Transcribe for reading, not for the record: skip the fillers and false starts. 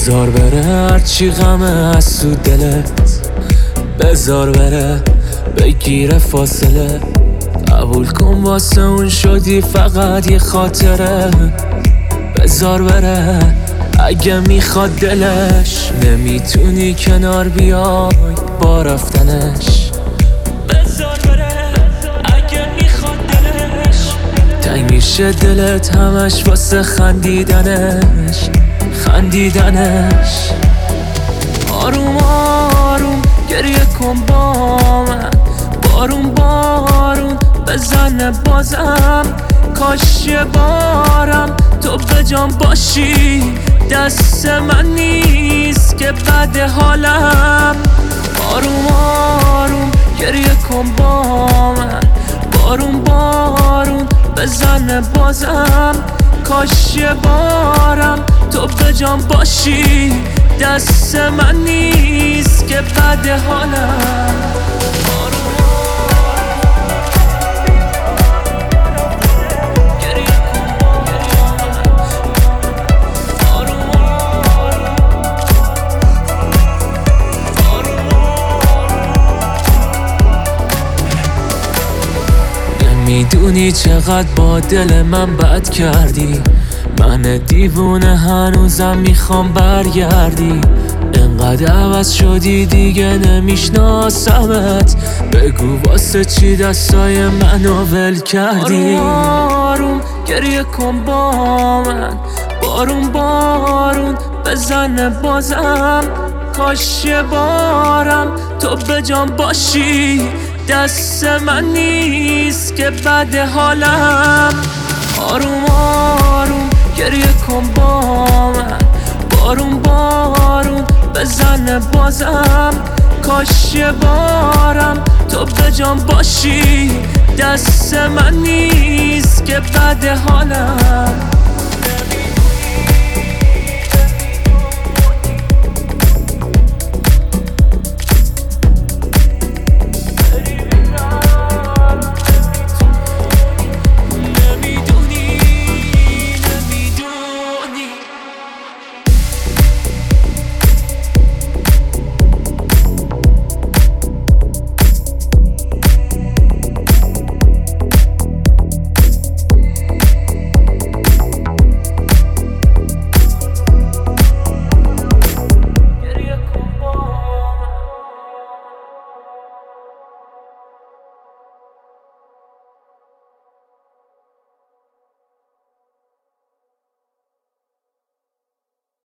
بذار بره هرچی غمه از تو دلت، بذار بره بگیره فاصله. قبول کن واسه اون شدی فقط یه خاطره. بذار بره اگه میخواد دلش، نمیتونی کنار بیای با رفتنش. بذار بره اگه میخواد دلش، تنگ میشه دلت همش واسه خندیدنش. آروم آروم گریه کن با من، بارون بارون بزنه بازم. کاش یه بارم تو به جان باشی، دست من نیست که بد حالم. آروم آروم گریه کن با من، بارون بارون بزنه بازم. کاش یه بارم تو به جان باشی، دست من نیست که بد حالم. میدونی چقدر با دل من بد کردی، من دیوونه هنوزم میخوام برگردی. انقدر عوض شدی دیگه نمیشناسمت، بگو واسه چی دستای منو ول کردی. آروم آروم گریه کن با من، بارون بارون بزنه بازم. کاش یه بارم تو به جان باشی، دست من نیست که بد حالم. آروم آروم گریه کن با من، بارون بارون بزنه بازم. کاش یه بارم تو به جان باشی، دست من نیست که بد حالم.